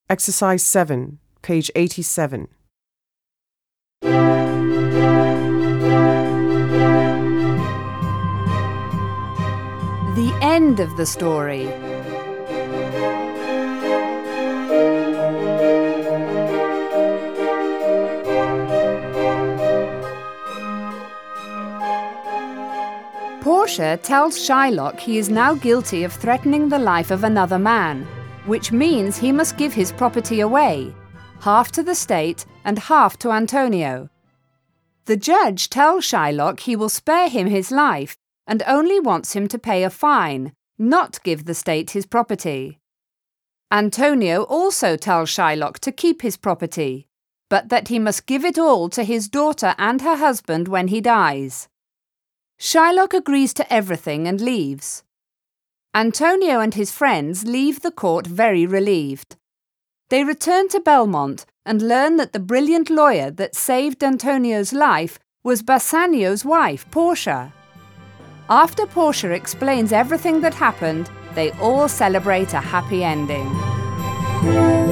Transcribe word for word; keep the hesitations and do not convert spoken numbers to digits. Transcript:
Exercise seven, page eighty-seven. The end of the story. Portia tells Shylock he is now guilty of threatening the life of another man, which means he must give his property away, half to the state and half to Antonio. The judge tells Shylock he will spare him his life and only wants him to pay a fine, not give the state his property. Antonio also tells Shylock to keep his property, but that he must give it all to his daughter and her husband when he dies. Shylock agrees to everything and leaves. Antonio and his friends leave the court very relieved. They return to Belmont and learn that the brilliant lawyer that saved Antonio's life was Bassanio's wife, Portia. After Portia explains everything that happened, they all celebrate a happy ending.